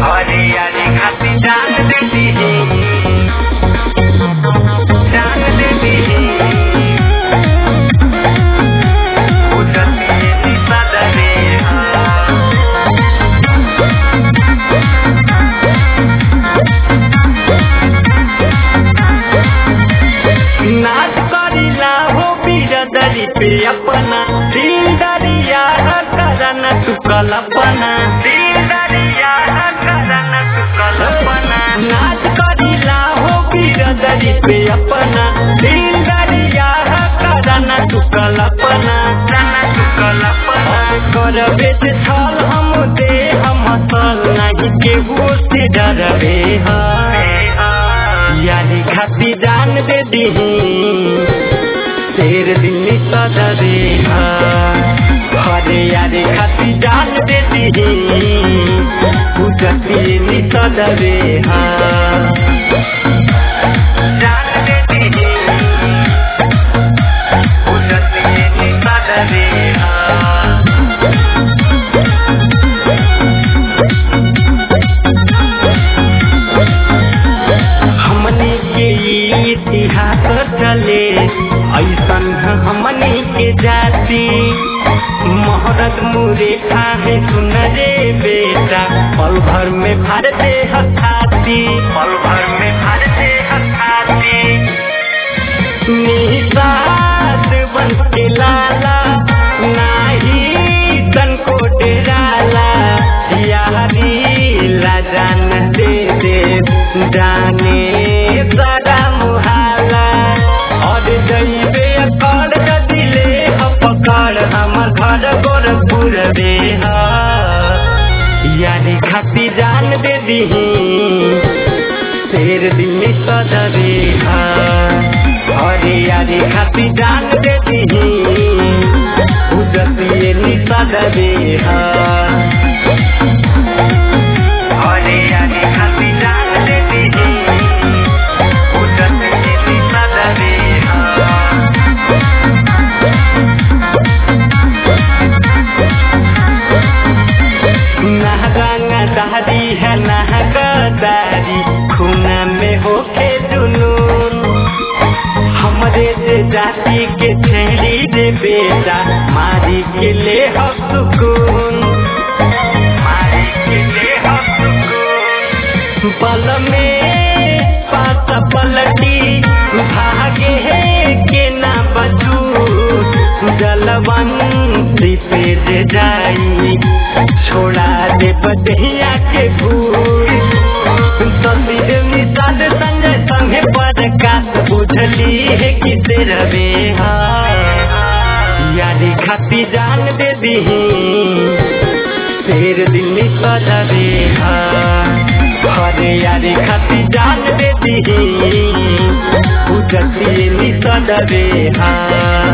अरे यारी खाती जान देती है, जान देती है। नाच करीला हो बिरदरी पे अपना दिल दरिया करना तू कल्पना, दिल दरिया करना तू कल्पना। नाच करीला हो बिरदरी पे अपना दिल दरिया करना तू कल्पना, करना तू कल्पना। करबे से छल हम दे हम असल नहीं केहू से डरबे यारी खाती जान दे दी तेरे दिल में सदा दे अरे यारी खाती जान दे दी उजती में सदा दे जान दे दी उजती में सदा दे। इतिहास चले ऐसन हमनी के जाति मोहरत मुरे खाए सुन रे बेटा पल भर में भर दे हथाती, पल भर में भर दे हथाती। निसात बन के लाला नाही तन को डेराला यारी ला जान दे दे जाने सारा मुहाला और जइबे अकड़ दिले पकड़ हमर घर गोरखपुर दे यारी खाती जान दे दी तेरे दिल में सदा दे और यारी खाती जान दे दी उजती में सदा दे और यारी खाती जान दे दी दादी है नाहकदारी खूना में होके जुनून हमरे से जाति के छेड़ी रे बेटा मारी के ले हो सुकून, मारी के ले हो सुकून। पल में पास पलटी भागे के ना बचू जलवंती पे दे जाई छोड़ा दे बदहिया के भूल मिसाल संजय संगे पदकाश बुझली है कि तेरवे यारी खाती जान दे दी तेरे दिल में सदा दे अरे यारी खाती जान दे दी उजती में सदा दे